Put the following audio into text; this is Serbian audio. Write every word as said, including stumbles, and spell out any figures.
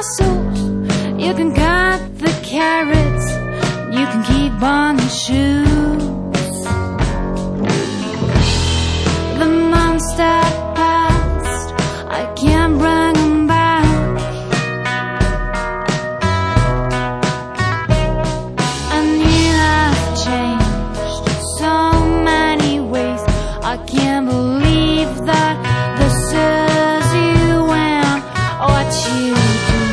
sauce. You can cut the carrots, you can keep on the shoes.